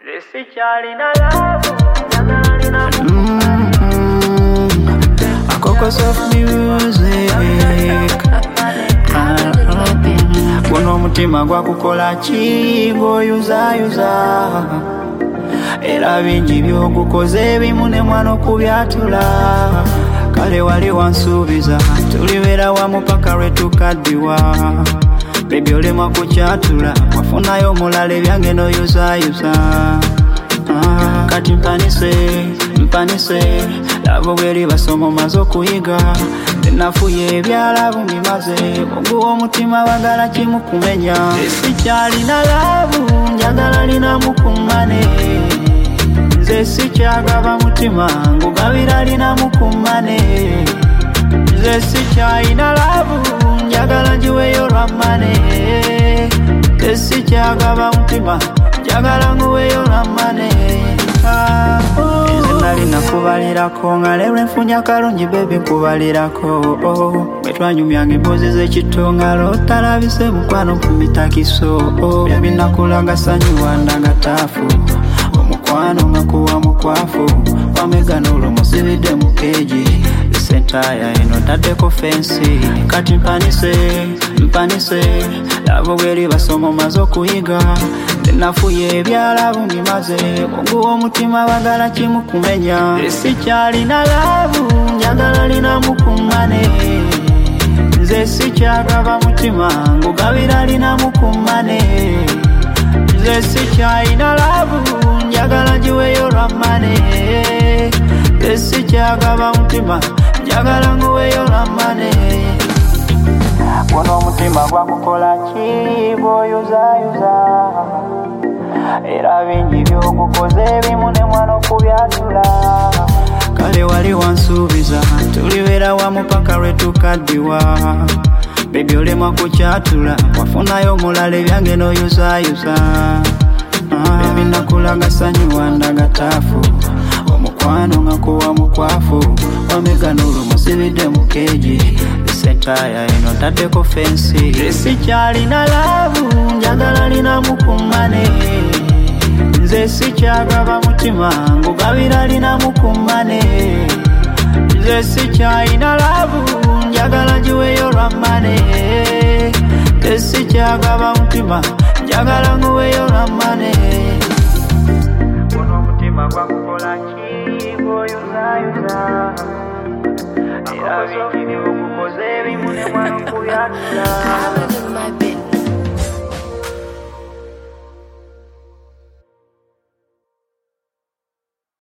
Cocos of music. Kuno mutima gwa kukola ki goyuza era bingi byogukoze bimu ne mwana okubyatula kale wali wansuubiza tulibeera wamu paka lwe tukaddiwa baby olema kukyatula wafunayo omulala ebyange noyuzayuza kati mpanise labo bweri basoma omaze okuyiga tenafuye ebyalabu mbimaze oguwa omutima bagala kimu kumenya sikyalina laabu njagala lina mukummane nze sikyagaba mutima ngugabira lina mukummane nze sikyalina laabu njagala njiweyo lwammane nze sikyagaba mutima njagala nguweyo lwammane nali nakubalirako nga lelwe nfunya kalungi bebi nkubalirako bwetwanyumyanga emboozi z'ekitonga lotalabise mukwano kumitakiso bebi nakulaga sanyiwa ndagataafu omukwano nga kuwa mukwafu wamegana olwo musibidde mu keegi sentaya eno taddeko fensi kati mpanise labo bweri basoma omaze okuyiga tenafuye ebyalabu mbimaze oguwa omutima bagala kimu kumenya sikyalina laabu njagala lina mukummane nze sikyagaba mutima ngugabira lina mukummane nze sikyalina laabu njagala njiweyo lwammane nze sikyagaba mutima njagala nguweyo lwammane guno omutima gwakukola ki bw'oyuzayuza era bingi byogukoze bimu ne mwana okubyatula kale wali wansuubiza tulibeera wamu paka lwe tukaddiwa bebi olema kukyatula wafunayo omulala ebyange noyuzayuza bebi nakulaga sanyiwa ndagataafu omukwano nga kuwa mukwafu wamegana olwo musibidde mu keegi sentaya eno taddeko fensi sikyalina laabu njagala lina mukummane nze sikyagaba mutima ngugabira lina mukummane nze sikyalina laabu njagala njiweyo lwammane nze sikyagaba mutima njagala nguweyo lwammane